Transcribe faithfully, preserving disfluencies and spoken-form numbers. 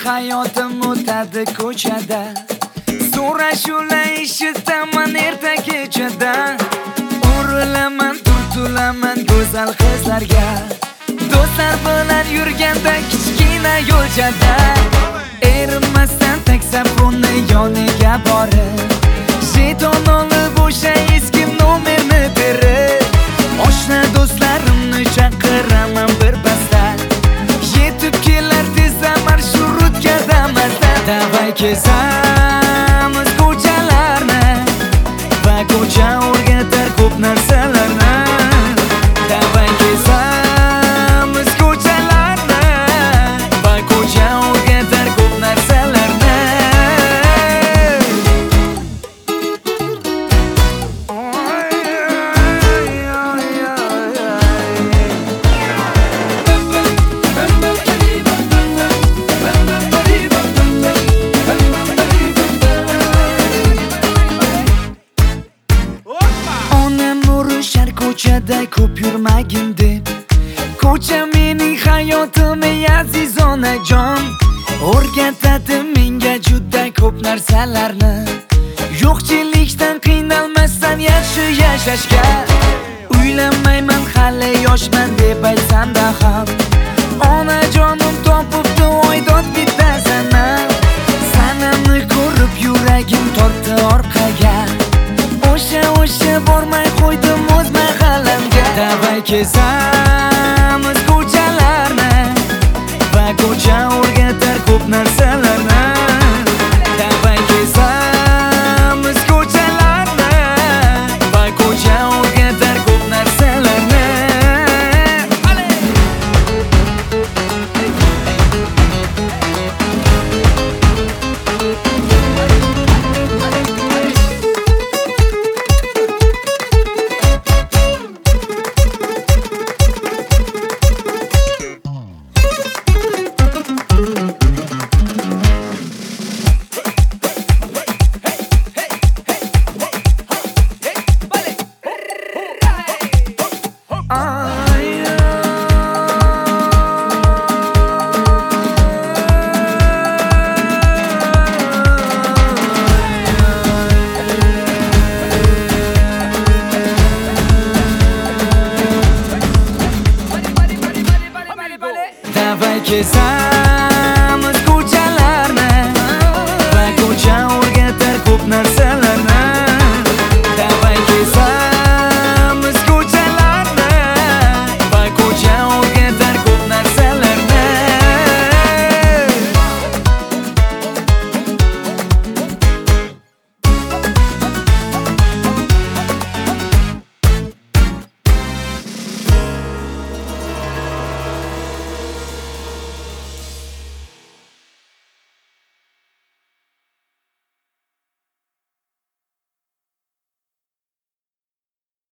hayotim o'tadi ko'chada. So'rashular eshitaman erta kechada. O'rilaman, turtulaman go'zal qizlarga. Do'stlar bilan yurganda kichkina yo'lchada. Erinmasdan taksafonni yoniga borib, jeton olib o'sha eski nomerni berib, oshna do'stlarimni chaqiraman bir pasda. Yetib kelar tezda marshrutga damazda. Davay kezamiz ko'chalarni va ko'cha o'rgatar ko'p narsalarni. Davay kezamiz ko'chalarni va ko'cha o'rgatar ko'p narsalarni. Ko'chada ko'p yurmagin deb, ko'cha mening hayotim ey aziz onajon. O'rgatadi menga juda ko'p narsalarni. Yo'qchilikdan qiynalmasdan yaxshi yashashga. Uylanmayman hali yoshman deb aytsam-da ham, onajonim topibdi oydod bitta sanam. Sanamni ko'rib yuragim tortdi orqaga. O'sha o'sha bormay qo'ydim o'z mahallamga. Davay kezamiz ko'chalarni va ko'cha o'rgatar ko'p narsalarni. Davay kezamiz ko'chalarni va ko'cha o'rgatar ko'p narsalarni. Davay kezamiz